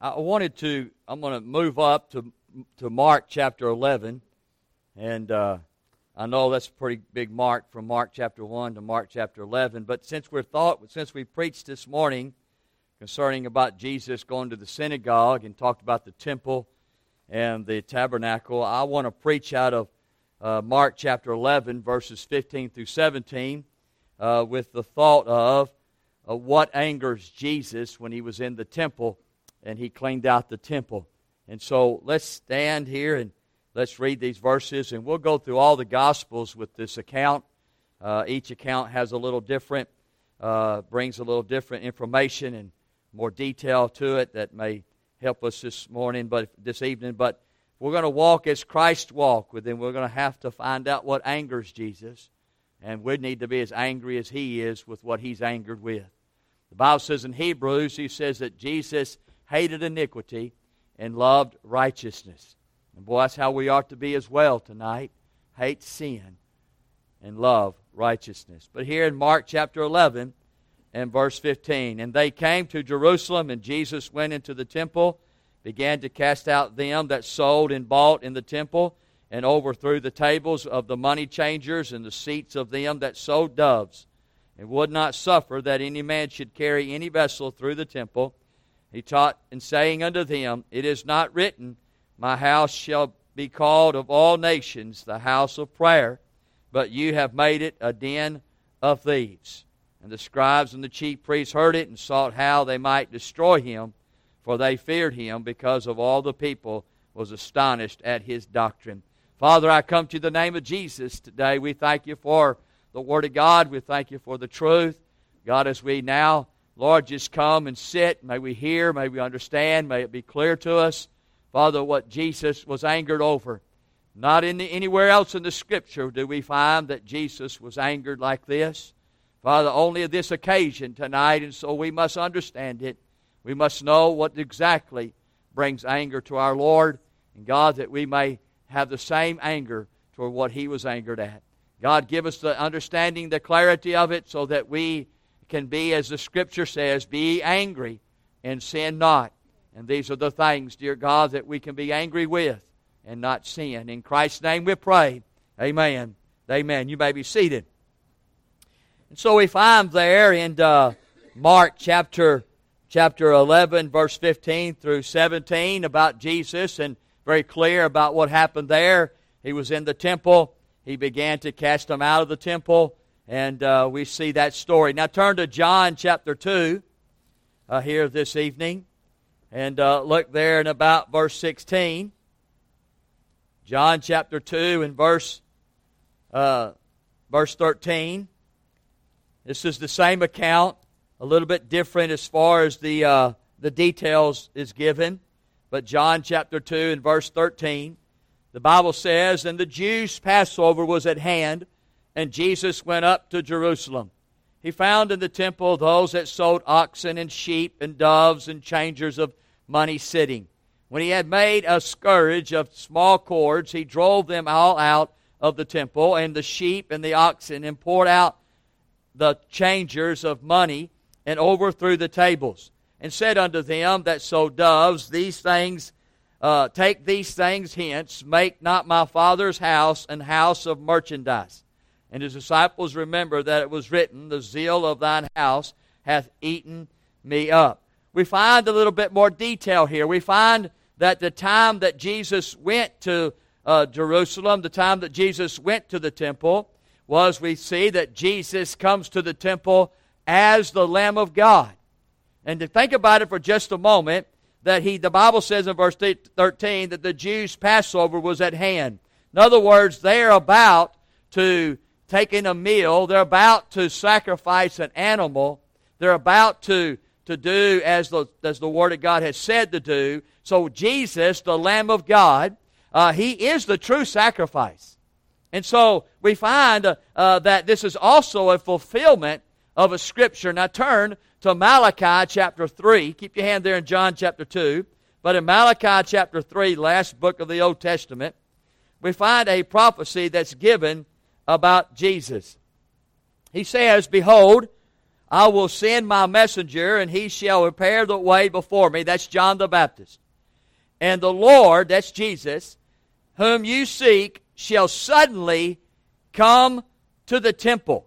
I'm going to move up to Mark chapter 11, and I know that's a pretty big mark from Mark chapter 1 to Mark chapter 11, but since we preached this morning concerning about Jesus going to the synagogue and talked about the temple and the tabernacle, I want to preach out of Mark chapter 11, verses 15 through 17, with the thought of what angers Jesus when he was in the temple and he cleaned out the temple. And so let's stand here and let's read these verses, and we'll go through all the Gospels with this account. Each account has a little different, brings a little different information and more detail to it that may help us this evening. But we're going to walk as Christ walked with him. We're going to have to find out what angers Jesus, and we need to be as angry as he is with what he's angered with. The Bible says in Hebrews, he says that Jesus hated iniquity and loved righteousness. And boy, that's how we ought to be as well tonight. Hate sin and love righteousness. But here in Mark chapter 11 and verse 15, and they came to Jerusalem, and Jesus went into the temple, began to cast out them that sold and bought in the temple, and overthrew the tables of the money changers and the seats of them that sold doves, and would not suffer that any man should carry any vessel through the temple. He taught, and saying unto them, It is not written, My house shall be called of all nations the house of prayer, but you have made it a den of thieves. And the scribes and the chief priests heard it, and sought how they might destroy him, for they feared him, because of all the people was astonished at his doctrine. Father, I come to you in the name of Jesus today. We thank you for the Word of God. We thank you for the truth. God, as we now, Lord, just come and sit, may we hear, may we understand, may it be clear to us, Father, what Jesus was angered over. Not anywhere else in the Scripture do we find that Jesus was angered like this. Father, only of this occasion tonight, and so we must understand it. We must know what exactly brings anger to our Lord, and God, that we may have the same anger toward what he was angered at. God, give us the understanding, the clarity of it, so that we can be, as the Scripture says, be angry and sin not. And these are the things, dear God, that we can be angry with and not sin. In Christ's name we pray. Amen. Amen. You may be seated. And so we find there in Mark chapter 11, verse 15 through 17 about Jesus, and very clear about what happened there. He was in the temple. He began to cast them out of the temple, and we see that story. Now turn to John chapter 2 here this evening, and look there in about verse 16. John chapter 2 and verse 13. This is the same account, a little bit different as far as the details is given. But John chapter 2 and verse 13, the Bible says, And the Jews' Passover was at hand, and Jesus went up to Jerusalem. He found in the temple those that sold oxen and sheep and doves and changers of money sitting. When he had made a scourge of small cords, he drove them all out of the temple, and the sheep and the oxen, and poured out the changers of money, and overthrew the tables, and said unto them that sold doves, These things, take these things hence, make not my Father's house an house of merchandise. And his disciples remember that it was written, The zeal of thine house hath eaten me up. We find a little bit more detail here. We find that the time that Jesus went to Jerusalem, the time that Jesus went to the temple, we see that Jesus comes to the temple as the Lamb of God. And to think about it for just a moment, that the Bible says in verse 13 that the Jews' Passover was at hand. In other words, they are about to take in a meal. They're about to sacrifice an animal. They're about to do as the Word of God has said to do. So Jesus, the Lamb of God, He is the true sacrifice. And so we find that this is also a fulfillment of a Scripture. Now turn to Malachi chapter 3. Keep your hand there in John chapter 2. But in Malachi chapter 3, last book of the Old Testament, we find a prophecy that's given about Jesus. He says, Behold, I will send my messenger, and he shall prepare the way before me. That's John the Baptist. And the Lord, that's Jesus, whom you seek, shall suddenly come to the temple.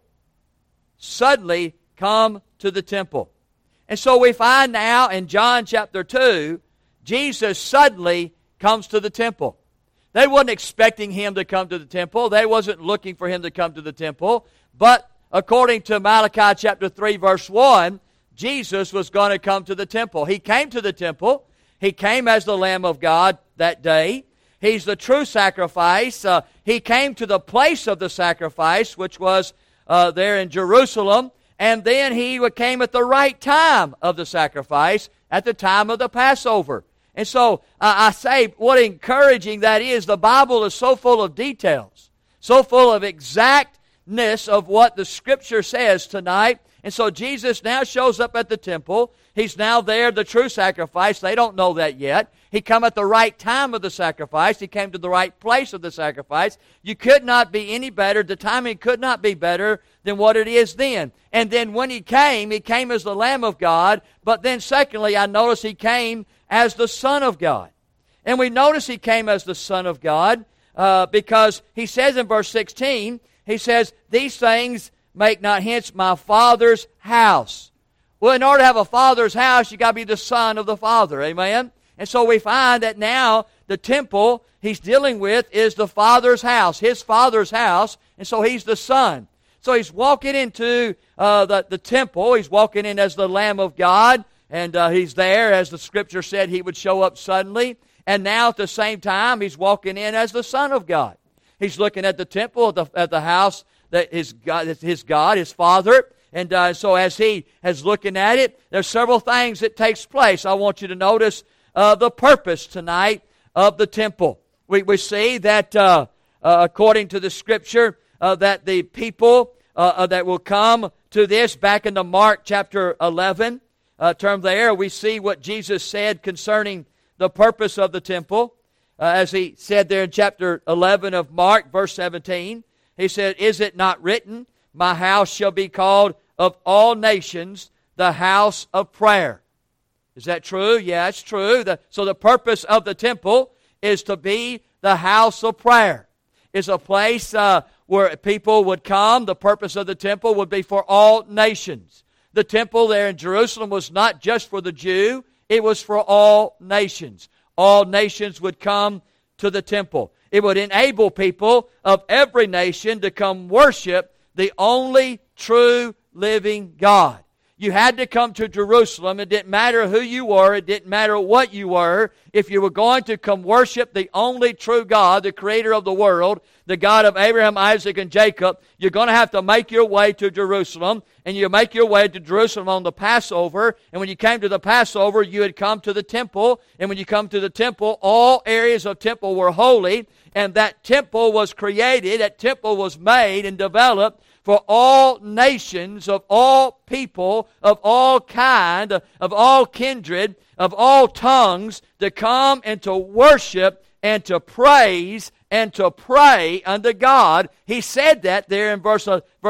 Suddenly come to the temple. And so we find now in John chapter 2, Jesus suddenly comes to the temple. They weren't expecting him to come to the temple. They wasn't looking for him to come to the temple. But according to Malachi chapter 3 verse 1, Jesus was going to come to the temple. He came to the temple. He came as the Lamb of God that day. He's the true sacrifice. He came to the place of the sacrifice, which was there in Jerusalem. And then he came at the right time of the sacrifice, at the time of the Passover. And so I say what encouraging that is. The Bible is so full of details, so full of exactness of what the Scripture says tonight. And so Jesus now shows up at the temple. He's now there, the true sacrifice. They don't know that yet. He come at the right time of the sacrifice. He came to the right place of the sacrifice. You could not be any better. The timing could not be better than what it is then. And then when he came as the Lamb of God. But then secondly, I notice he came as the Son of God. And we notice he came as the Son of God because he says in verse 16, he says, these things make not hence my Father's house. Well, in order to have a Father's house, you got to be the Son of the Father. Amen? And so we find that now the temple he's dealing with is the Father's house, his Father's house, and so he's the Son. So he's walking into the temple. He's walking in as the Lamb of God, and he's there, as the Scripture said, he would show up suddenly. And now at the same time, he's walking in as the Son of God. He's looking at the temple, at the house that his God, his Father. And so as he is looking at it, there's several things that takes place. I want you to notice the purpose tonight of the temple. We see that according to the Scripture, that the people that will come to this, back into Mark chapter 11, term there, we see what Jesus said concerning the purpose of the temple. As he said there in chapter 11 of Mark, verse 17, he said, is it not written, my house shall be called of all nations the house of prayer? Is that true? Yeah, it's true. So the purpose of the temple is to be the house of prayer. It's a place where people would come. The purpose of the temple would be for all nations. The temple there in Jerusalem was not just for the Jew. It was for all nations. All nations would come to the temple. It would enable people of every nation to come worship the only true living God. You had to come to Jerusalem. It didn't matter who you were. It didn't matter what you were. If you were going to come worship the only true God, the creator of the world, the God of Abraham, Isaac, and Jacob, you're going to have to make your way to Jerusalem. And you make your way to Jerusalem on the Passover. And when you came to the Passover, you had come to the temple. And when you come to the temple, all areas of temple were holy. And that temple was created, that temple was made and developed for all nations, of all people, of all kind, of all kindred, of all tongues, to come and to worship and to praise and to pray unto God. He said that there in verse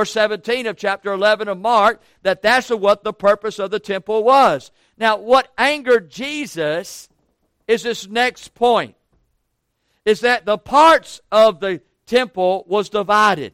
17 of chapter 11 of Mark, that's what the purpose of the temple was. Now, what angered Jesus is this next point, is that the parts of the temple was divided.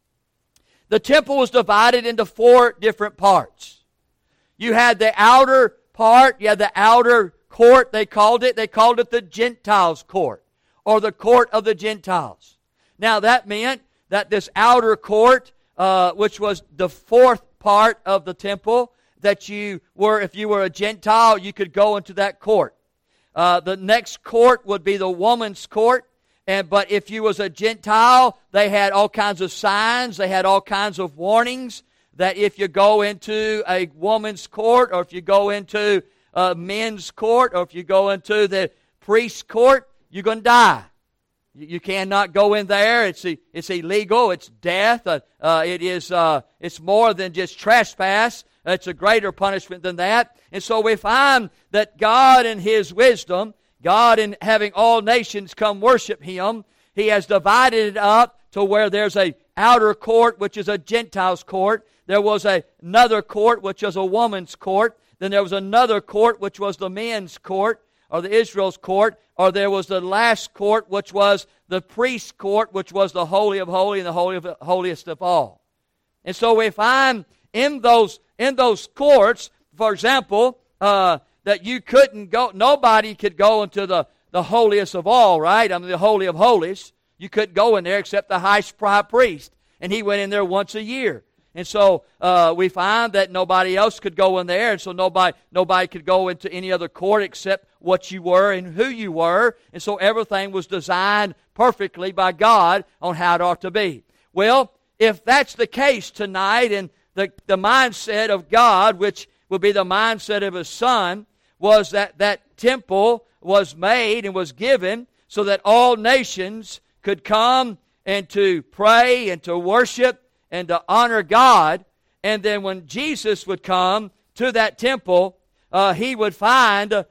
The temple was divided into 4 different parts. You had the outer part, you had the outer court, they called it. They called it the Gentiles' court, or the court of the Gentiles. Now that meant that this outer court, which was the 4th part of the temple, that if you were a Gentile, you could go into that court. The next court would be the woman's court. But if you was a Gentile, they had all kinds of signs, they had all kinds of warnings that if you go into a woman's court, or if you go into a men's court, or if you go into the priest's court, you're going to die. You cannot go in there. It's illegal. It's death. It's more than just trespass. It's a greater punishment than that. And so we find that God in His wisdom, God, in having all nations come worship Him, He has divided it up to where there's a outer court, which is a Gentile's court. There was another court, which was a woman's court. Then there was another court, which was the men's court, or the Israel's court. Or there was the last court, which was the priest's court, which was the Holy of Holies and the holiest of all. And so we find in those courts, for example, that you couldn't go, nobody could go into the holiest of all, right? I mean, the Holy of Holies. You couldn't go in there except the high priest. And he went in there once a year. And so we find that nobody else could go in there. And so nobody could go into any other court except what you were and who you were. And so everything was designed perfectly by God on how it ought to be. Well, if that's the case tonight, and the mindset of God, which would be the mindset of His Son, was that temple was made and was given so that all nations could come and to pray and to worship and to honor God. And then when Jesus would come to that temple, He would find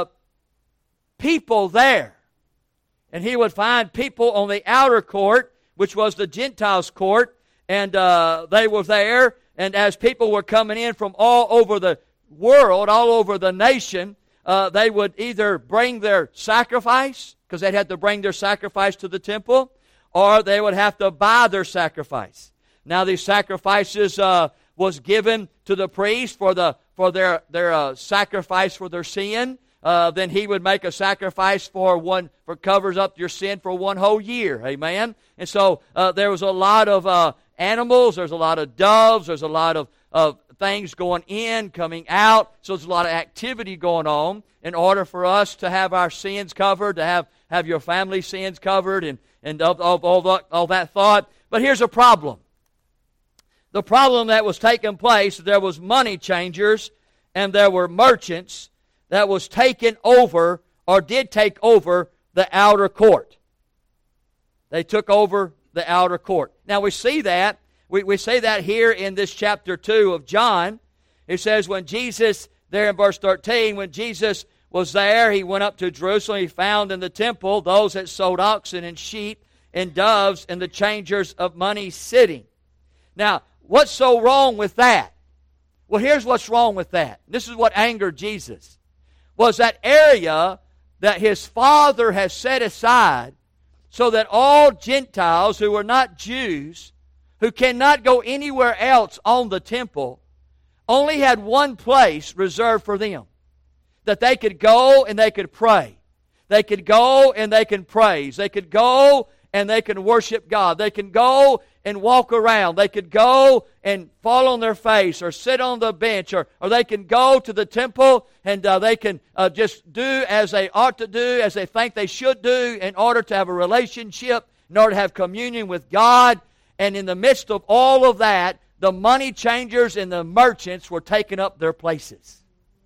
people there. And He would find people on the outer court, which was the Gentiles' court, and they were there. And as people were coming in from all over the world, all over the nation, they would either bring their sacrifice, because they'd have to bring their sacrifice to the temple, or they would have to buy their sacrifice. Now, these sacrifices was given to the priest for their sacrifice for their sin. Then he would make a sacrifice for covers up your sin for one whole year. Amen. And so there was a lot of animals. There's a lot of doves. There's a lot of things going in, coming out. So there's a lot of activity going on in order for us to have our sins covered, to have your family sins covered, and of all that thought. But here's a problem. The problem that was taking place, there was money changers and there were merchants that was taken over or did take over the outer court. They took over the outer court. Now we see that. We see that here in this chapter 2 of John. It says when Jesus, there in verse 13, when Jesus was there, He went up to Jerusalem. He found in the temple those that sold oxen and sheep and doves and the changers of money sitting. Now, what's so wrong with that? Well, here's what's wrong with that. This is what angered Jesus. Was that area that His Father has set aside so that all Gentiles who are not Jews, who cannot go anywhere else on the temple, only had one place reserved for them. That they could go and they could pray. They could go and they can praise. They could go and they can worship God. They can go and walk around. They could go and fall on their face or sit on the bench, or they can go to the temple and they can just do as they ought to do, as they think they should do in order to have a relationship, in order to have communion with God. And in the midst of all of that, the money changers and the merchants were taking up their places.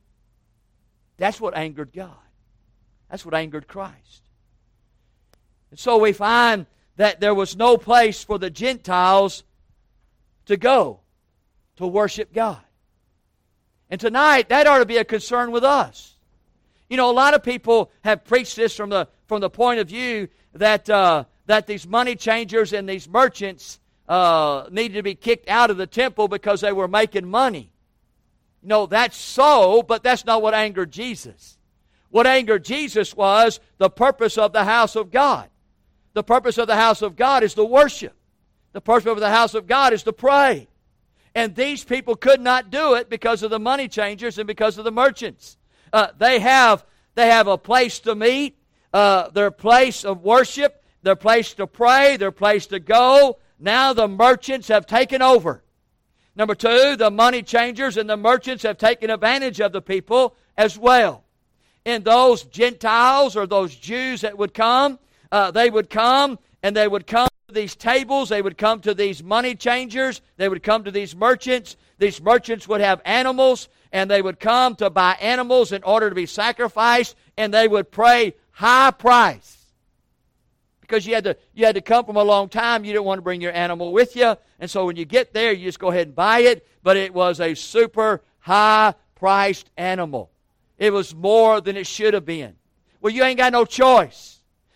That's what angered God. That's what angered Christ. And so we find that there was no place for the Gentiles to go to worship God. And tonight, that ought to be a concern with us. You know, a lot of people have preached this from the point of view that these money changers and these merchants needed to be kicked out of the temple because they were making money. No, that's so, but that's not what angered Jesus. What angered Jesus was the purpose of the house of God. The purpose of the house of God is to worship. The purpose of the house of God is to pray. And these people could not do it because of the money changers and because of the merchants. They have a place to meet, their place of worship, their place to pray, their place to go. Now the merchants have taken over. Number two, the money changers and the merchants have taken advantage of the people as well. And those Gentiles or those Jews that would come, they would come and they would come to these tables. They would come to these money changers. They would come to these merchants. These merchants would have animals, and they would come to buy animals in order to be sacrificed, and they would pay high price. Because you had to come from a long time. You didn't want to bring your animal with you. And so when you get there, you just go ahead and buy it. But it was a super high-priced animal. It was more than it should have been. Well, you ain't got no choice.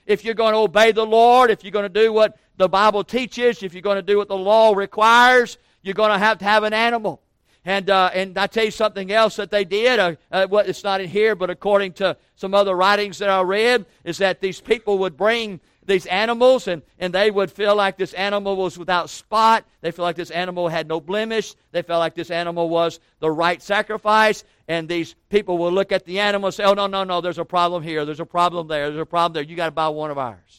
if you're going to obey the Lord, if you're going to do what the Bible teaches, if you're going to do what the law requires, you're going to have an animal. And I tell you something else that they did. It's not in here, but according to some other writings that I read, is that these people would bring these animals, and they would feel like this animal was without spot. They feel like this animal had no blemish. They felt like this animal was the right sacrifice. And these people will look at the animal and say, oh, no, there's a problem here. There's a problem there. There's a problem there. You got to buy one of ours.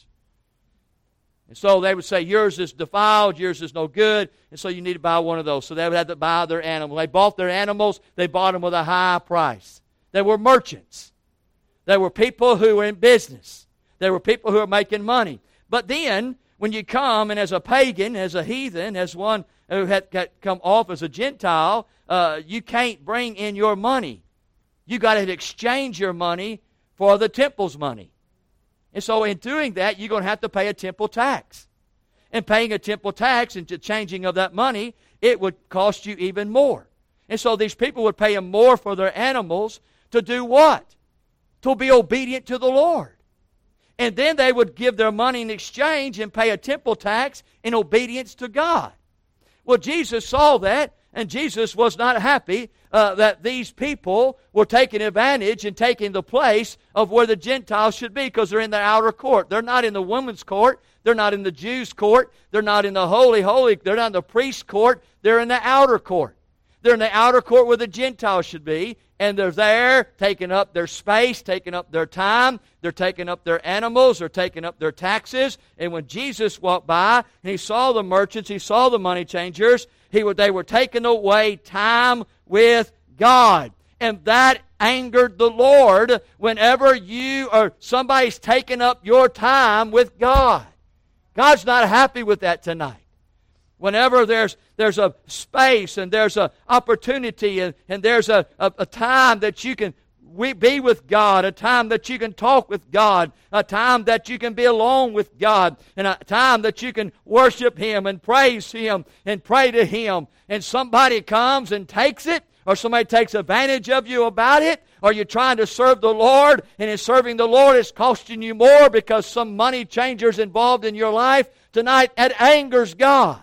And so they would say, yours is defiled, yours is no good, and so you need to buy one of those. So they would have to buy their animal. They bought their animals. They bought them with a high price. They were merchants. They were people who were in business. They were people who were making money. But then, when you come, and as a pagan, as a heathen, as one who had come off as a Gentile, you can't bring in your money. You got to exchange your money for the temple's money. And so in doing that, you're going to have to pay a temple tax. And paying a temple tax and the changing of that money, it would cost you even more. And so these people would pay them more for their animals to do what? To be obedient to the Lord. And then they would give their money in exchange and pay a temple tax in obedience to God. Well, Jesus saw that, and Jesus was not happy that these people were taking advantage and taking the place of where the Gentiles should be, because they're in the outer court. They're not in the women's court. They're not in the Jews' court. They're not in the holy. They're not in the priest's court. They're in the outer court. They're in the outer court where the Gentiles should be, and they're there taking up their space, taking up their time. They're taking up their animals. They're taking up their taxes. And when Jesus walked by and he saw the merchants, he saw the money changers, they were taking away time with God. And that angered the Lord whenever you or somebody's taking up your time with God. God's not happy with that tonight. Whenever there's a space and there's an opportunity and there's a time that you can be with God, a time that you can talk with God, a time that you can be alone with God, and a time that you can worship Him and praise Him and pray to Him, and somebody comes and takes it, or somebody takes advantage of you about it, or you're trying to serve the Lord, and in serving the Lord it's costing you more because some money changer's involved in your life, tonight it angers God.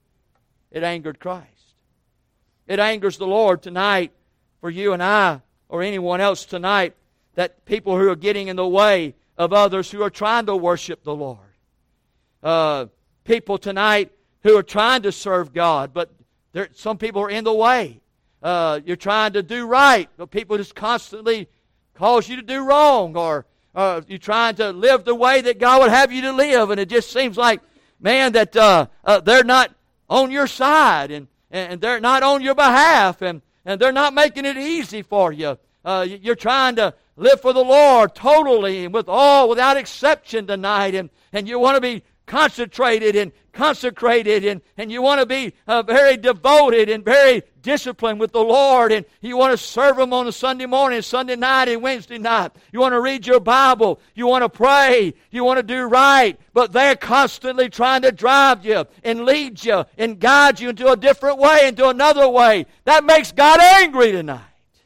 It angered Christ. It angers the Lord tonight for you and I, or anyone else tonight, that people who are getting in the way of others who are trying to worship the Lord. People tonight who are trying to serve God, but some people are in the way. You're trying to do right, but people just constantly cause you to do wrong, or you're trying to live the way that God would have you to live, and it just seems like, man, that they're not on your side, and they're not on your behalf, and they're not making it easy for you. You're trying to live for the Lord totally and without exception tonight, and you want to be concentrated and consecrated, and you want to be very devoted and very disciplined with the Lord, and you want to serve Him on a Sunday morning, Sunday night, and Wednesday night. You want to read your Bible. You want to pray. You want to do right. But they're constantly trying to drive you and lead you and guide you into a different way, into another way. That makes God angry tonight.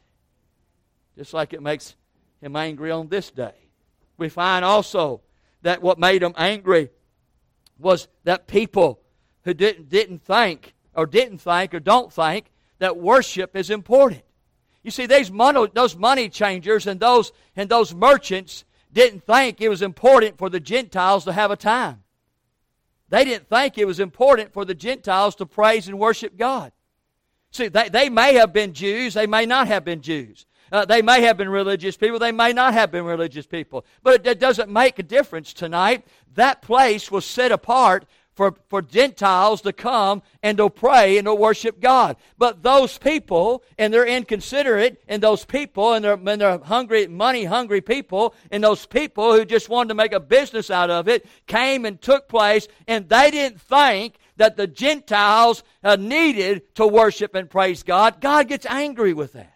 Just like it makes Him angry on this day. We find also that what made Him angry was that people who didn't think or don't think that worship is important. You see, those money changers and those merchants didn't think it was important for the Gentiles to have a time. They didn't think it was important for the Gentiles to praise and worship God. See, they may have been Jews, they may not have been Jews. They may have been religious people, they may not have been religious people. But it doesn't make a difference tonight. That place was set apart for Gentiles to come and to pray and to worship God. But those people, and they're inconsiderate, and those people, and they're hungry, money-hungry people, and those people who just wanted to make a business out of it, came and took place, and they didn't think that the Gentiles needed to worship and praise God. God gets angry with that.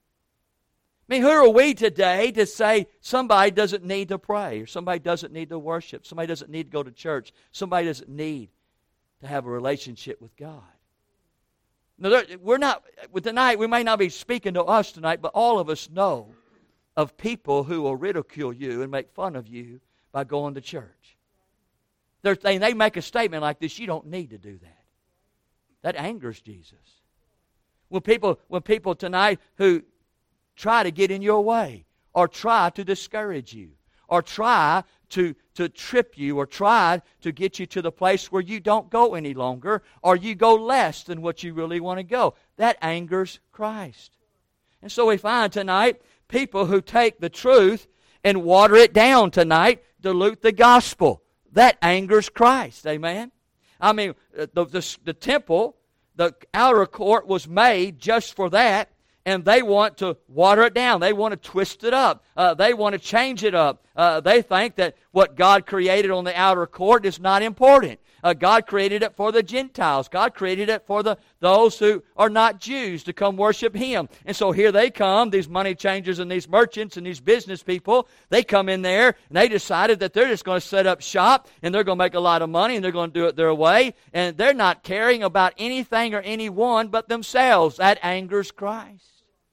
I mean, who are we today to say somebody doesn't need to pray, or somebody doesn't need to worship, somebody doesn't need to go to church, somebody doesn't need to have a relationship with God? Now, tonight, we may not be speaking to us tonight, but all of us know of people who will ridicule you and make fun of you by going to church. They make a statement like this, you don't need to do that. That angers Jesus. When people tonight who try to get in your way, or try to discourage you, or try to trip you, or try to get you to the place where you don't go any longer, or you go less than what you really want to go. That angers Christ. And so we find tonight people who take the truth and water it down tonight, dilute the gospel. That angers Christ. Amen? I mean, the temple, the outer court was made just for that, and they want to water it down. They want to twist it up. They want to change it up. They think that what God created on the outer court is not important. God created it for the Gentiles. God created it for those who are not Jews to come worship Him. And so here they come, these money changers and these merchants and these business people. They come in there and they decided that they're just going to set up shop and they're going to make a lot of money and they're going to do it their way. And they're not caring about anything or anyone but themselves. That angers Christ.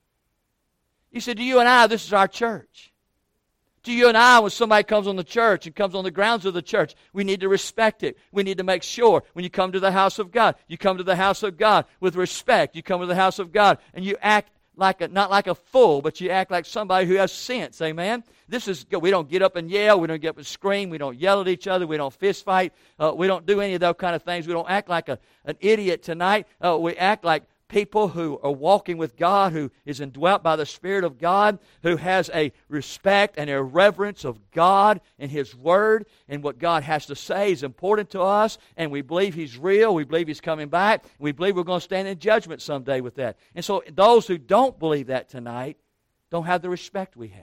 You said, to you and I, this is our church. To you and I, when somebody comes on the church and comes on the grounds of the church, we need to respect it. We need to make sure when you come to the house of God, you come to the house of God with respect. You come to the house of God and you act not like a fool, but you act like somebody who has sense. Amen? We don't get up and yell. We don't get up and scream. We don't yell at each other. We don't fist fight. We don't do any of those kind of things. We don't act like an idiot tonight. We act like people who are walking with God, who is indwelt by the Spirit of God, who has a respect and a reverence of God and His Word, and what God has to say is important to us, and we believe He's real, we believe He's coming back, and we believe we're going to stand in judgment someday with that. And so those who don't believe that tonight don't have the respect we have,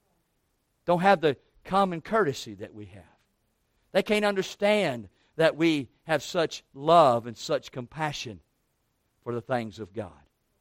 don't have the common courtesy that we have. They can't understand that we have such love and such compassion for the things of God.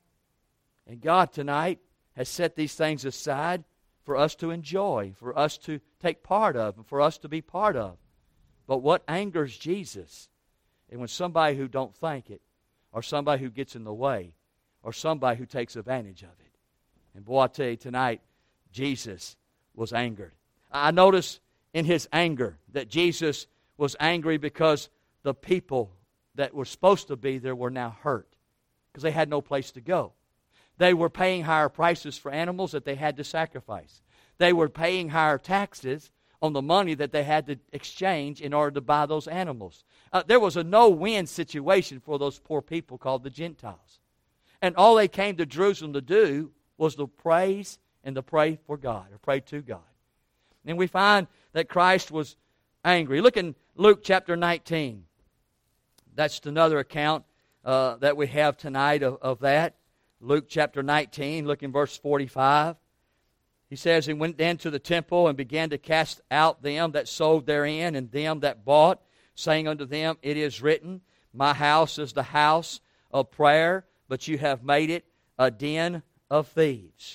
And God tonight has set these things aside for us to enjoy, for us to take part of, and for us to be part of. But what angers Jesus is when somebody who don't think it, or somebody who gets in the way, or somebody who takes advantage of it. And boy, I tell you tonight, Jesus was angered. I notice in His anger that Jesus was angry because the people that were supposed to be there were now hurt, because they had no place to go. They were paying higher prices for animals that they had to sacrifice. They were paying higher taxes on the money that they had to exchange in order to buy those animals. There was a no-win situation for those poor people called the Gentiles. And all they came to Jerusalem to do was to praise and to pray for God, or pray to God. And we find that Christ was angry. Look in Luke chapter 19. That's another account that we have tonight of that. Luke chapter 19, look in verse 45. He says, He went into the temple and began to cast out them that sold therein and them that bought, saying unto them, It is written, My house is the house of prayer, but you have made it a den of thieves.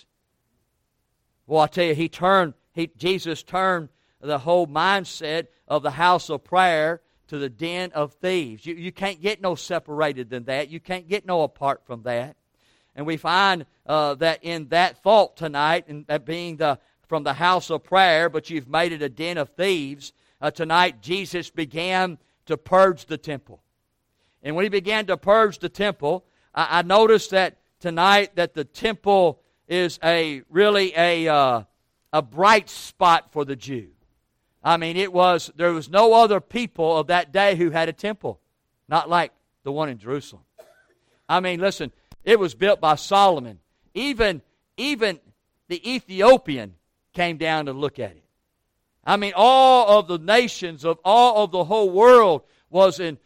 Well, I tell you, Jesus turned the whole mindset of the house of prayer to the den of thieves. You can't get no separated than that. You can't get no apart from that. And we find that in that thought tonight, and that being from the house of prayer, but you've made it a den of thieves, tonight Jesus began to purge the temple. And when He began to purge the temple, I noticed that tonight that the temple is really a bright spot for the Jew. I mean, there was no other people of that day who had a temple, not like the one in Jerusalem. I mean, listen, it was built by Solomon. Even the Ethiopian came down to look at it. I mean, all of the nations of all of the whole world was in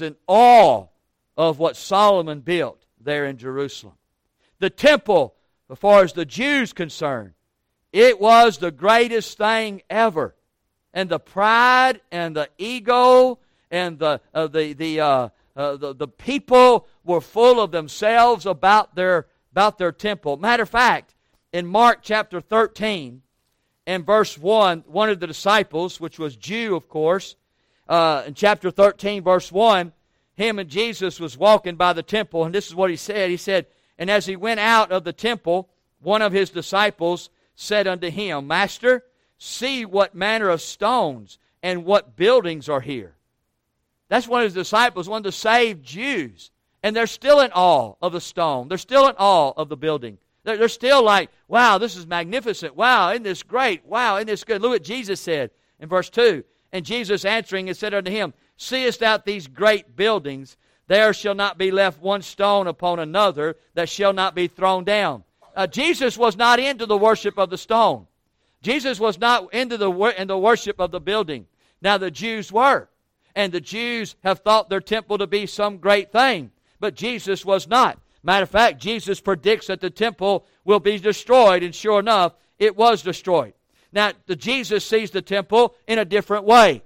awe of what Solomon built there in Jerusalem. The temple, as far as the Jews concerned, it was the greatest thing ever. And the pride and the ego and the people were full of themselves about their temple. Matter of fact, in Mark chapter 13 and verse 1, one of the disciples, which was Jew, of course, in chapter 13, verse 1, him and Jesus was walking by the temple, and this is what he said. He said, And as he went out of the temple, one of his disciples said unto him, Master, see what manner of stones and what buildings are here. That's one of his disciples, one of the saved Jews. And they're still in awe of the stone. They're still in awe of the building. They're still like, wow, this is magnificent. Wow, isn't this great? Wow, isn't this good? Look what Jesus said in verse 2. And Jesus answering and said unto him, seest thou these great buildings? There shall not be left one stone upon another that shall not be thrown down. Jesus was not into the worship of the stone. Jesus was not into the worship of the building. Now the Jews were. And the Jews have thought their temple to be some great thing. But Jesus was not. Matter of fact, Jesus predicts that the temple will be destroyed. And sure enough, it was destroyed. Now, Jesus sees the temple in a different way.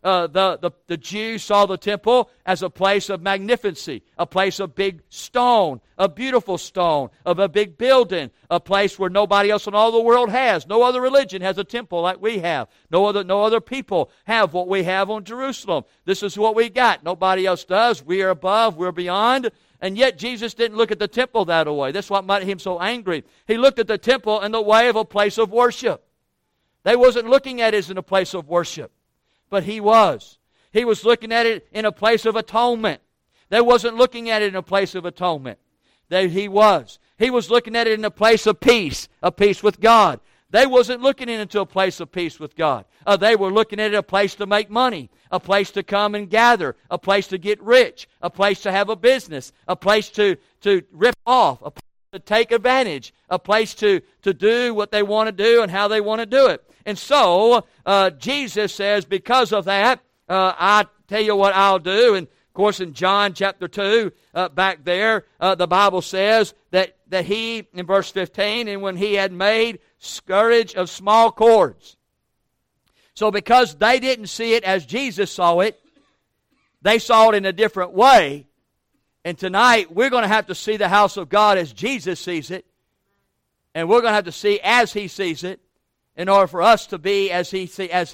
The Jews saw the temple as a place of magnificency, a place of big stone, a beautiful stone, of a big building, a place where nobody else in all the world has. No other religion has a temple like we have. No other people have what we have on Jerusalem. This is what we got. Nobody else does. We are above, we're beyond. And yet Jesus didn't look at the temple that way. That's what made him so angry. He looked at the temple in the way of a place of worship. They wasn't looking at it as in a place of worship. But he was. He was looking at it in a place of atonement. They wasn't looking at it in a place of atonement. He was. He was looking at it in a place of peace with God. They wasn't looking into a place of peace with God. They were looking at it a place to make money, a place to come and gather, a place to get rich, a place to have a business, a place to rip off, a place to take advantage, a place to do what they want to do and how they want to do it. And so, Jesus says, because of that, I tell you what I'll do. And, of course, in John chapter 2, back there, the Bible says that he, in verse 15, and when he had made scourge of small cords. So because they didn't see it as Jesus saw it, they saw it in a different way. And tonight, we're going to have to see the house of God as Jesus sees it. And we're going to have to see as He sees it, in order for us to be as he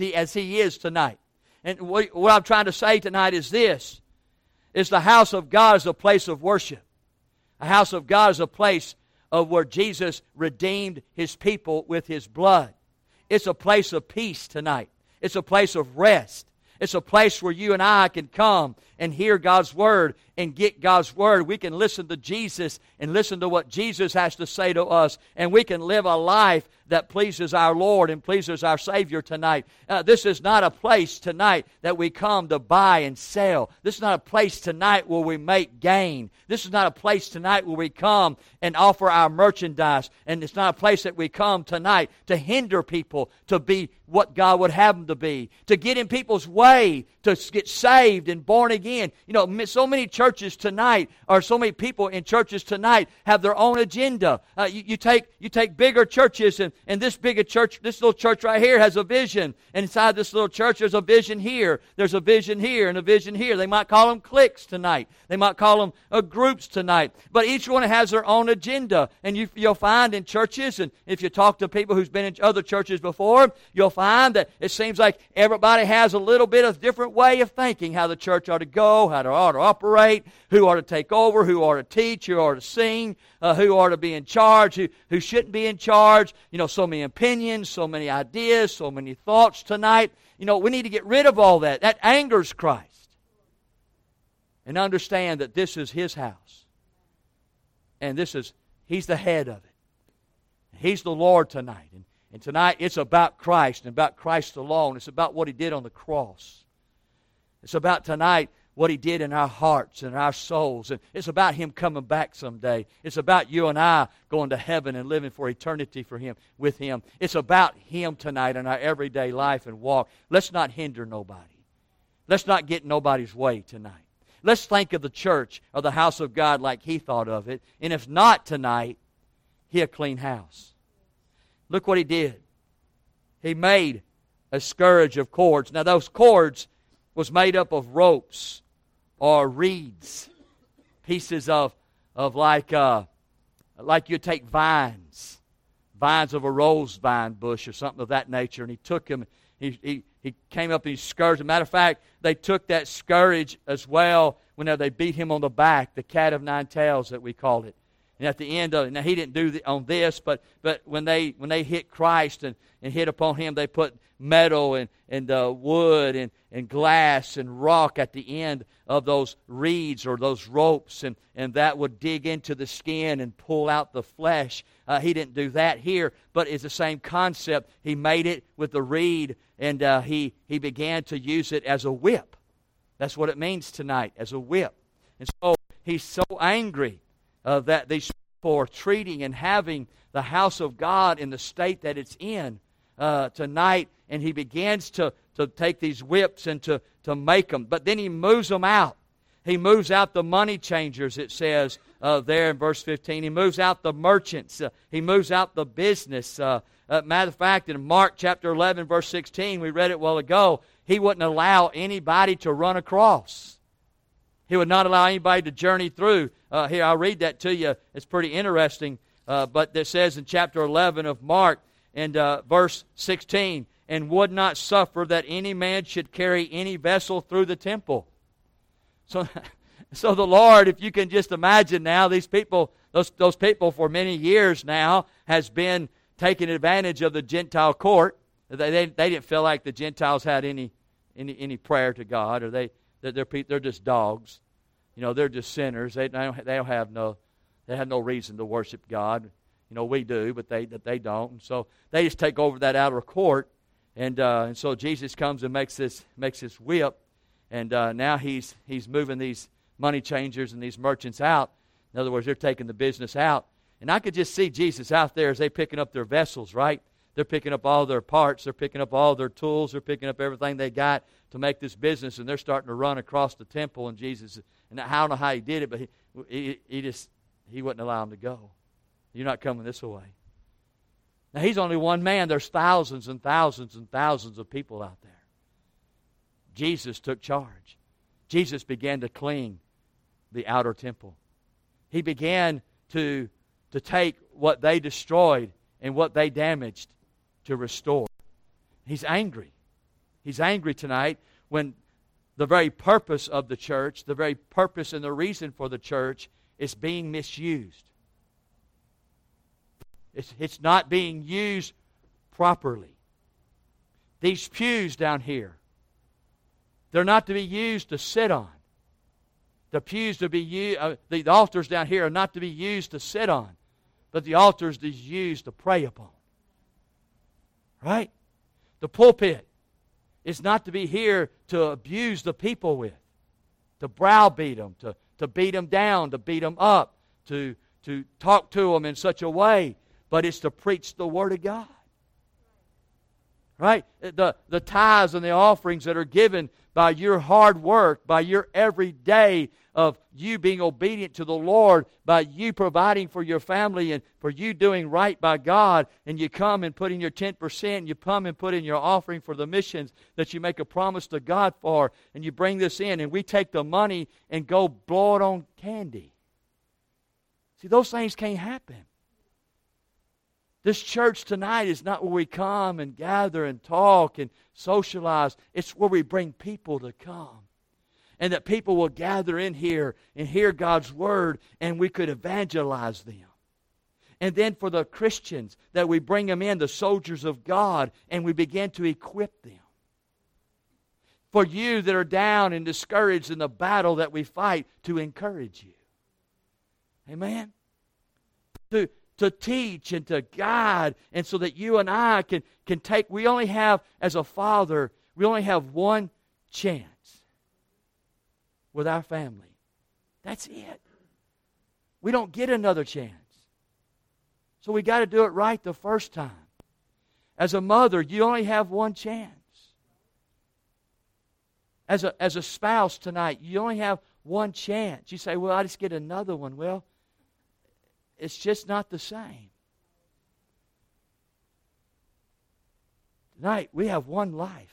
is tonight. And what I'm trying to say tonight is this, is the house of God is a place of worship. A house of God is a place of where Jesus redeemed His people with His blood. It's a place of peace tonight. It's a place of rest. It's a place where you and I can come and hear God's Word and get God's Word. We can listen to Jesus and listen to what Jesus has to say to us. And we can live a life that pleases our Lord and pleases our Savior tonight. This is not a place tonight that we come to buy and sell. This is not a place tonight where we make gain. This is not a place tonight where we come and offer our merchandise. And it's not a place that we come tonight to hinder people to be what God would have them to be, to get in people's way, to get saved and born again. You know, so many churches tonight, or so many people in churches tonight have their own agenda. You take bigger churches, and this bigger church, this little church right here has a vision. And inside this little church, there's a vision here. There's a vision here and a vision here. They might call them cliques tonight. They might call them groups tonight. But each one has their own agenda. And you'll find in churches, and if you talk to people who's been in other churches before, you'll find that it seems like everybody has a little bit of different way of thinking how the church ought to go, how it ought to operate, who ought to take over, who ought to teach, who ought to sing, who ought to be in charge, who shouldn't be in charge. You know, so many opinions, so many ideas, so many thoughts tonight. You know, we need to get rid of all that. That angers Christ. And understand that this is His house. And He's the head of it. He's the Lord tonight. And tonight it's about Christ and about Christ alone. It's about what He did on the cross. It's about tonight what He did in our hearts and our souls. And it's about Him coming back someday. It's about you and I going to heaven and living for eternity with Him. It's about Him tonight in our everyday life and walk. Let's not hinder nobody. Let's not get in nobody's way tonight. Let's think of the church or the house of God like He thought of it. And if not tonight, He'll clean house. Look what He did. He made a scourge of cords. Now those cords was made up of ropes or reeds, pieces of like you take vines of a rose vine bush or something of that nature, and he took them. He came up and he scourged. As a matter of fact, they took that scourge as well whenever they beat him on the back, the cat of nine tails that we called it. And at the end of it, now he didn't do on this, but when they hit Christ and hit upon him, they put metal and wood and glass and rock at the end of those reeds or those ropes, and that would dig into the skin and pull out the flesh. He didn't do that here, but it's the same concept. He made it with the reed, and he began to use it as a whip. That's what it means tonight, as a whip. And so he's so angry that these people are treating and having the house of God in the state that it's in tonight, and he begins to take these whips and to make them. But then he moves them out. He moves out the money changers, it says there in verse 15. He moves out the merchants. He moves out the business. Matter of fact, in Mark chapter 11, verse 16, we read it a while ago, he wouldn't allow anybody to run across. He would not allow anybody to journey through. Here, I'll read that to you. It's pretty interesting. But it says in chapter 11 of Mark, and verse 16, and would not suffer that any man should carry any vessel through the temple. So the Lord, if you can just imagine now, these people, those people for many years now has been taking advantage of the Gentile court. They didn't feel like the Gentiles had any prayer to God, or they're just dogs. They're just sinners. They have no reason to worship God. We do, but they don't. And so they just take over that outer court, and so Jesus comes and makes this whip, and now he's moving these money changers and these merchants out. In other words, they're taking the business out. And I could just see Jesus out there as they picking up their vessels, right? They're picking up all their parts. They're picking up all their tools. They're picking up everything they got to make this business, and they're starting to run across the temple. And Jesus, and I don't know how he did it, but he wouldn't allow them to go. You're not coming this way. Now, he's only one man. There's thousands and thousands and thousands of people out there. Jesus took charge. Jesus began to clean the outer temple. He began to take what they destroyed and what they damaged to restore. He's angry. He's angry tonight when the very purpose of the church, the very purpose and the reason for the church is being misused. It's not being used properly. These pews down here, they're not to be used to sit on. The pews to be used, the altars down here are not to be used to sit on, but the altars to be used to pray upon. Right? The pulpit is not to be here to abuse the people with, to browbeat them, to beat them down, to beat them up, to talk to them in such a way, but it's to preach the Word of God. Right? The tithes and the offerings that are given by your hard work, by your every day of you being obedient to the Lord, by you providing for your family and for you doing right by God, and you come and put in your 10%, you come and put in your offering for the missions that you make a promise to God for, and you bring this in, and we take the money and go blow it on candy. See, those things can't happen. This church tonight is not where we come and gather and talk and socialize. It's where we bring people to come. And that people will gather in here and hear God's Word, and we could evangelize them. And then for the Christians, that we bring them in, the soldiers of God, and we begin to equip them. For you that are down and discouraged in the battle that we fight, to encourage you. Amen? To teach and to guide, and so that you and I can take, we only have, as a father, we only have one chance with our family. That's it. We don't get another chance. So we got to do it right the first time. As a mother, you only have one chance. As a spouse tonight, you only have one chance. You say, well, I just get another one. Well, it's just not the same. Tonight, we have one life.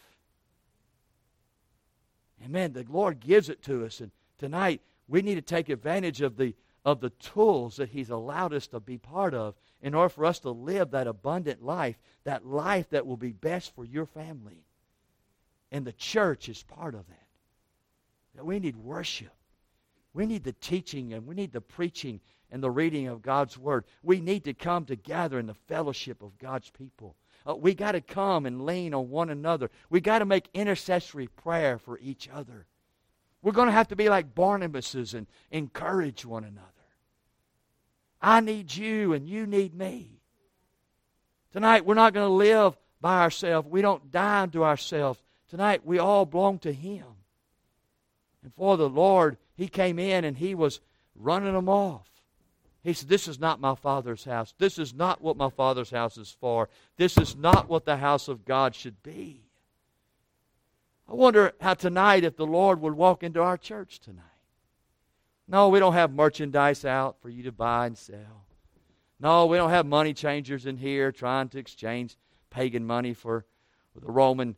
Amen. The Lord gives it to us. And tonight, we need to take advantage of the tools that He's allowed us to be part of in order for us to live that abundant life that will be best for your family. And the church is part of that. We need worship. We need the teaching, and we need the preaching, and the reading of God's Word. We need to come together in the fellowship of God's people. We got to come and lean on one another. We got to make intercessory prayer for each other. We're going to have to be like Barnabases and encourage one another. I need you and you need me. Tonight we're not going to live by ourselves. We don't die unto ourselves. Tonight we all belong to Him. And for the Lord, He came in and He was running them off. He said, this is not my Father's house. This is not what my Father's house is for. This is not what the house of God should be. I wonder how tonight if the Lord would walk into our church tonight. No, we don't have merchandise out for you to buy and sell. No, we don't have money changers in here trying to exchange pagan money for the Roman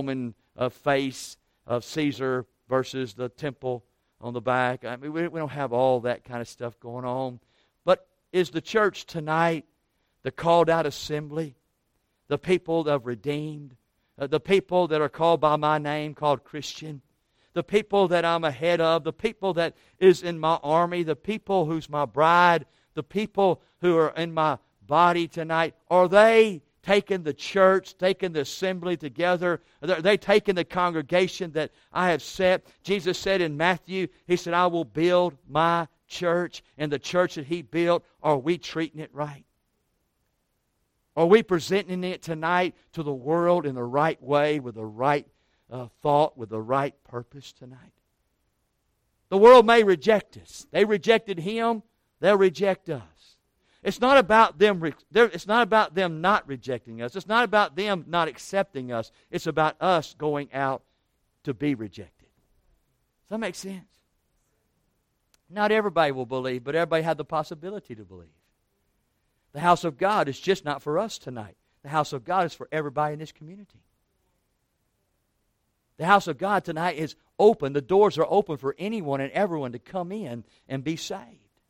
face of Caesar versus the temple on the back. I mean, we don't have all that kind of stuff going on. But is the church tonight the called out assembly, the people that have redeemed, the people that are called by my name, called Christian, the people that I'm ahead of, the people that is in my army, the people who's my bride, the people who are in my body tonight? Are they taking the church, taking the assembly together? Are they taking the congregation that I have set? Jesus said in Matthew, He said, I will build my church, and the church that He built, are we treating it right? Are we presenting it tonight to the world in the right way, with the right thought, with the right purpose tonight? The world may reject us. They rejected Him, they'll reject us. It's not about them. It's not about them not rejecting us. It's not about them not accepting us. It's about us going out to be rejected. Does that make sense? Not everybody will believe, but everybody had the possibility to believe. The house of God is just not for us tonight. The house of God is for everybody in this community. The house of God tonight is open. The doors are open for anyone and everyone to come in and be saved.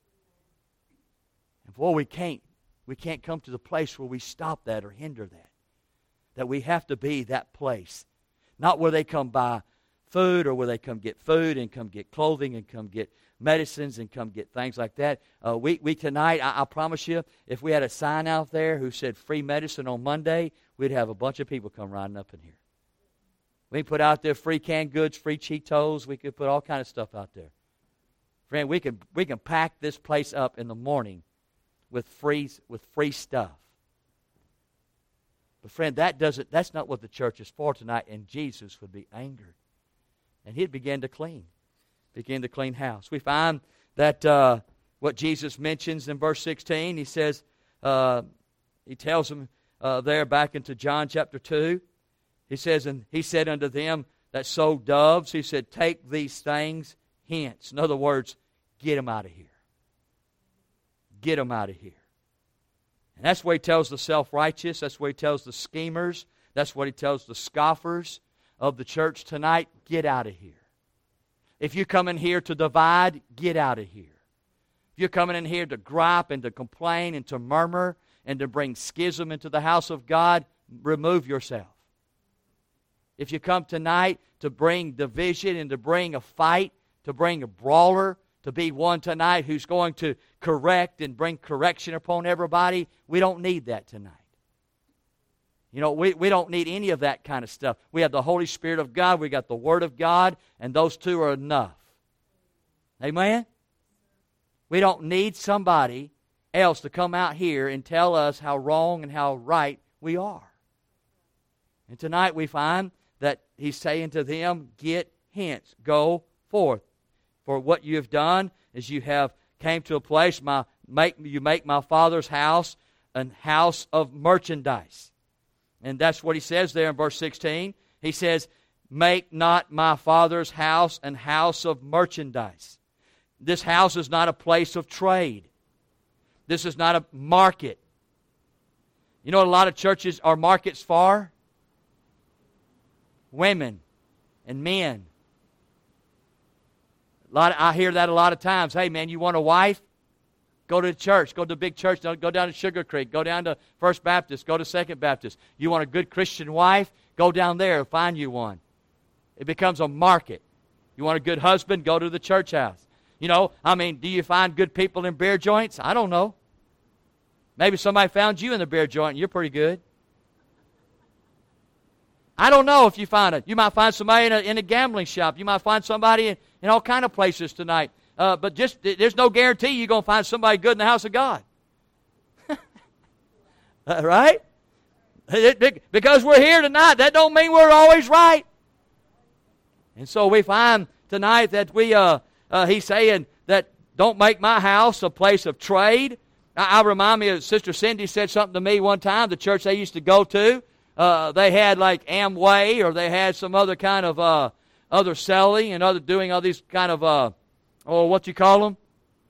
And boy, we can't come to the place where we stop that or hinder that. That we have to be that place. Not where they come buy food, or where they come get food and come get clothing and come get medicines and come get things like that. We tonight, I promise you, if we had a sign out there who said free medicine on Monday, we'd have a bunch of people come riding up in here. We put out there free canned goods, free Cheetos. We could put all kind of stuff out there. Friend, we can pack this place up in the morning with free stuff. But friend, that's not what the church is for tonight, and Jesus would be angered. And He'd begin to clean house. We find that what Jesus mentions in verse 16, He says, He tells them there back into John chapter 2, He says, and He said unto them that sowed doves, He said, take these things hence. In other words, get them out of here. Get them out of here. And that's what He tells the self-righteous. That's what He tells the schemers. That's what He tells the scoffers of the church tonight. Get out of here. If you come in here to divide, get out of here. If you're coming in here to gripe and to complain and to murmur and to bring schism into the house of God, remove yourself. If you come tonight to bring division and to bring a fight, to bring a brawler, to be one tonight who's going to correct and bring correction upon everybody, we don't need that tonight. You know, we don't need any of that kind of stuff. We have the Holy Spirit of God, we got the Word of God, and those two are enough. Amen? We don't need somebody else to come out here and tell us how wrong and how right we are. And tonight we find that He's saying to them, get hence, go forth. For what you have done is you have came to a place, you make my Father's house an house of merchandise. And that's what He says there in verse 16. He says, make not my Father's house an house of merchandise. This house is not a place of trade. This is not a market. You know what a lot of churches are markets for? Women and men. I hear that a lot of times. Hey, man, you want a wife? Go to the church. Go to the big church. Go down to Sugar Creek. Go down to First Baptist. Go to Second Baptist. You want a good Christian wife? Go down there and find you one. It becomes a market. You want a good husband? Go to the church house. You know, I mean, do you find good people in beer joints? I don't know. Maybe somebody found you in the beer joint and you're pretty good. I don't know if you find it. You might find somebody in a gambling shop. You might find somebody in all kind of places tonight. But just there's no guarantee you're going to find somebody good in the house of God. Right? Because we're here tonight, that don't mean we're always right. And so we find tonight that he's saying that don't make my house a place of trade. I remind me of Sister Cindy said something to me one time, the church they used to go to. They had like Amway, or they had some other kind of other selling and doing all these kind of, what you call them?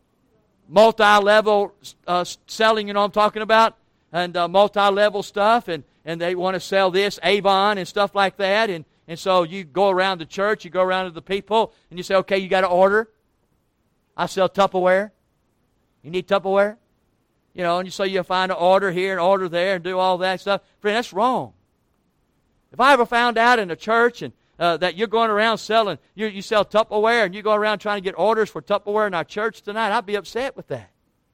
Multi-level selling, you know what I'm talking about? And multi-level stuff, and they want to sell this, Avon and stuff like that. And so you go around the church, you go around to the people, and you say, okay, you got to order. I sell Tupperware. You need Tupperware? You know, and so you find an order here and order there and do all that stuff. Friend, that's wrong. If I ever found out in a church and that you're going around selling, you sell Tupperware and you go around trying to get orders for Tupperware in our church tonight, I'd be upset with that.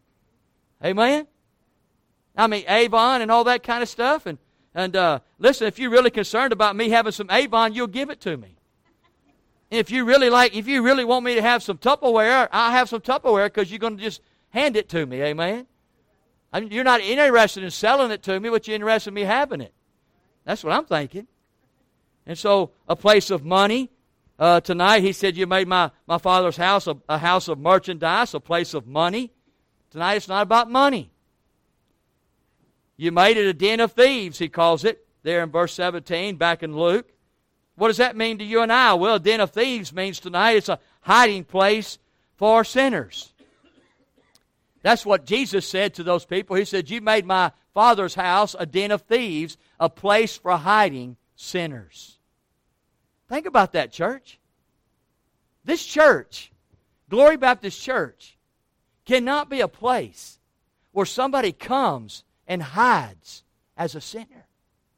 Amen? I mean, Avon and all that kind of stuff. And listen, if you're really concerned about me having some Avon, you'll give it to me. And if you really want me to have some Tupperware, I'll have some Tupperware because you're going to just hand it to me. Amen? I mean, you're not interested in selling it to me, but you're interested in me having it. That's what I'm thinking. And so, a place of money. Tonight, he said, you made my Father's house a house of merchandise, a place of money. Tonight, it's not about money. You made it a den of thieves, he calls it, there in verse 17, back in Luke. What does that mean to you and I? Well, a den of thieves means tonight it's a hiding place for sinners. That's what Jesus said to those people. He said, you made my Father's house a den of thieves, a place for hiding sinners. Think about that, church. This church, Glory Baptist Church, cannot be a place where somebody comes and hides as a sinner.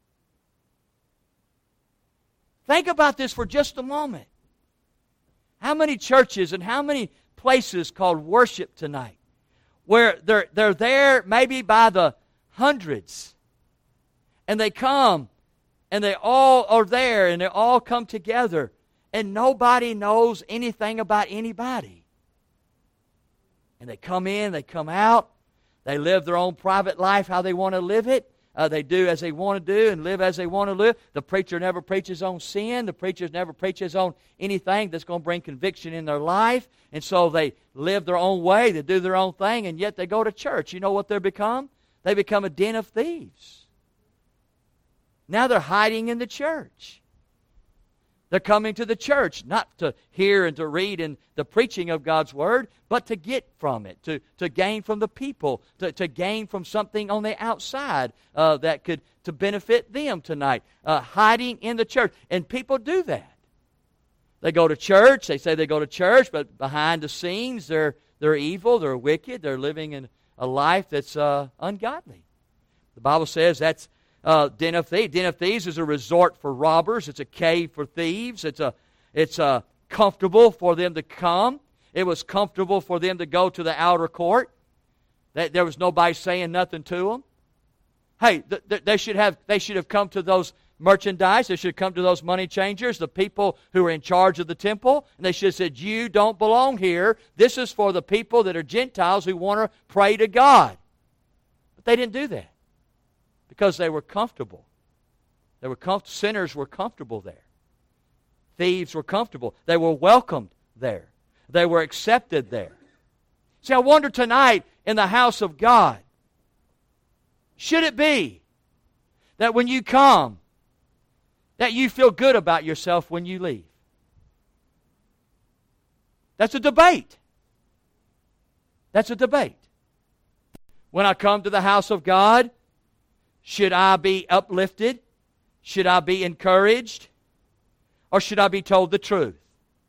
Think about this for just a moment. How many churches and how many places called worship tonight where they're there maybe by the hundreds, and they come and they all are there and they all come together and nobody knows anything about anybody. And they come in, they come out, they live their own private life how they want to live it. They do as they want to do and live as they want to live. The preacher never preaches on sin. The preacher never preaches on anything that's going to bring conviction in their life. And so they live their own way. They do their own thing, and yet they go to church. You know what they become? They become a den of thieves. Now they're hiding in the church. They're coming to the church not to hear and to read in the preaching of God's Word, but to get from it, to gain from the people, to gain from something on the outside that could to benefit them tonight. Hiding in the church. And people do that. They go to church, they say they go to church, but behind the scenes they're evil, they're wicked, they're living in a life that's ungodly. The Bible says that's Den of Thieves. Den of Thieves is a resort for robbers. It's a cave for thieves. It's comfortable for them to come. It was comfortable for them to go to the outer court. There was nobody saying nothing to them. Hey, they should have come to those merchandise. They should have come to those money changers, the people who are in charge of the temple, and they should have said, you don't belong here. This is for the people that are Gentiles who want to pray to God. But they didn't do that. Because they were comfortable. Sinners were comfortable there. Thieves were comfortable. They were welcomed there. They were accepted there. See, I wonder tonight in the house of God, should it be that when you come, that you feel good about yourself when you leave? That's a debate. That's a debate. When I come to the house of God, should I be uplifted? Should I be encouraged? Or should I be told the truth?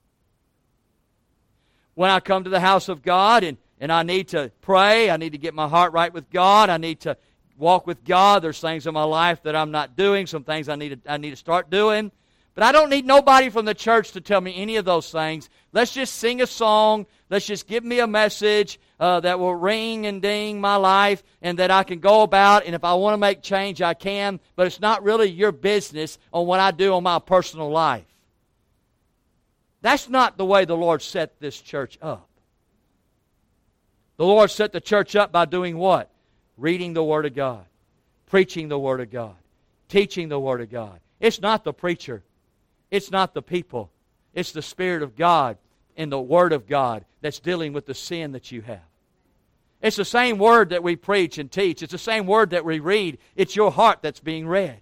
When I come to the house of God and I need to pray, I need to get my heart right with God, I need to walk with God, there's things in my life that I'm not doing, some things I need to start doing. But I don't need nobody from the church to tell me any of those things. Let's just sing a song. Let's just give me a message that will ring and ding my life and that I can go about. And if I want to make change, I can. But it's not really your business on what I do on my personal life. That's not the way the Lord set this church up. The Lord set the church up by doing what? Reading the Word of God. Preaching the Word of God. Teaching the Word of God. It's not the preacher. It's not the people. It's the Spirit of God and the Word of God that's dealing with the sin that you have. It's the same Word that we preach and teach. It's the same Word that we read. It's your heart that's being read.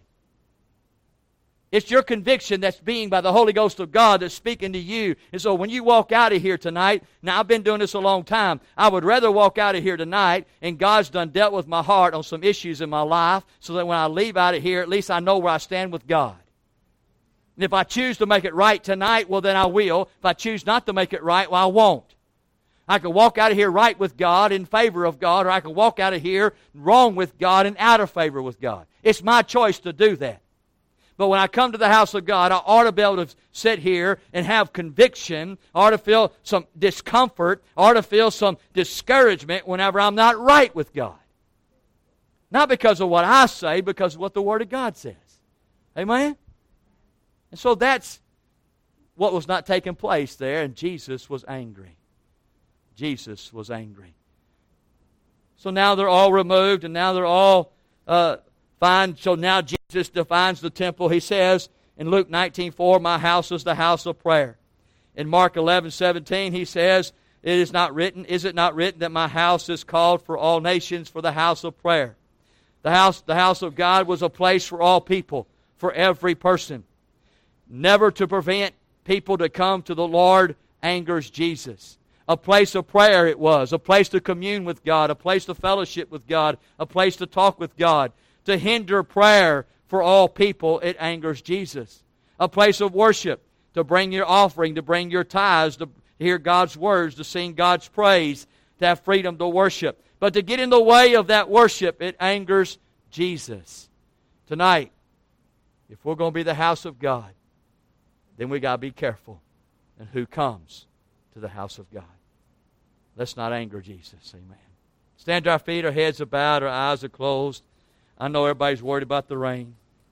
It's your conviction that's being by the Holy Ghost of God that's speaking to you. And so when you walk out of here tonight, now I've been doing this a long time, I would rather walk out of here tonight and God's done dealt with my heart on some issues in my life so that when I leave out of here, at least I know where I stand with God. And if I choose to make it right tonight, well then I will. If I choose not to make it right, well I won't. I can walk out of here right with God, in favor of God, or I can walk out of here wrong with God and out of favor with God. It's my choice to do that. But when I come to the house of God, I ought to be able to sit here and have conviction. I ought to feel some discomfort. I ought to feel some discouragement whenever I'm not right with God. Not because of what I say, because of what the Word of God says. Amen? And so that's what was not taking place there, and Jesus was angry. Jesus was angry. So now they're all removed, and now they're all fine. So now Jesus defines the temple. He says in Luke 19:4, my house is the house of prayer. In Mark 11:17, he says, is it not written that my house is called for all nations for the house of prayer? The house of God was a place for all people, for every person. Never to prevent people to come to the Lord angers Jesus. A place of prayer it was, a place to commune with God, a place to fellowship with God, a place to talk with God. To hinder prayer for all people, it angers Jesus. A place of worship, to bring your offering, to bring your tithes, to hear God's words, to sing God's praise, to have freedom to worship. But to get in the way of that worship, it angers Jesus. Tonight, if we're going to be the house of God, then we got to be careful in who comes to the house of God. Let's not anger Jesus. Amen. Stand to our feet, our heads are bowed, our eyes are closed. I know everybody's worried about the rain.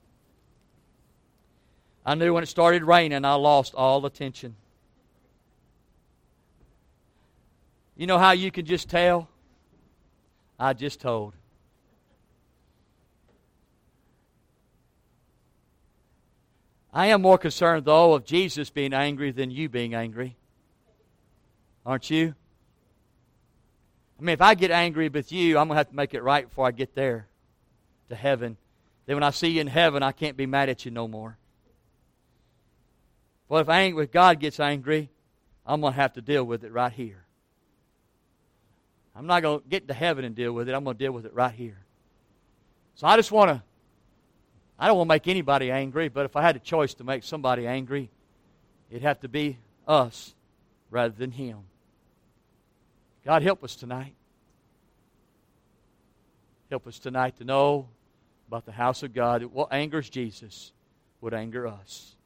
I knew when it started raining, I lost all attention. You know how you can just tell? I just told. I am more concerned, though, of Jesus being angry than you being angry. Aren't you? I mean, if I get angry with you, I'm going to have to make it right before I get there to heaven. Then when I see you in heaven, I can't be mad at you no more. Well, if God gets angry, I'm going to have to deal with it right here. I'm not going to get to heaven and deal with it. I'm going to deal with it right here. So I don't want to make anybody angry, but if I had a choice to make somebody angry, it'd have to be us rather than him. God, help us tonight. Help us tonight to know about the house of God. What angers Jesus would anger us.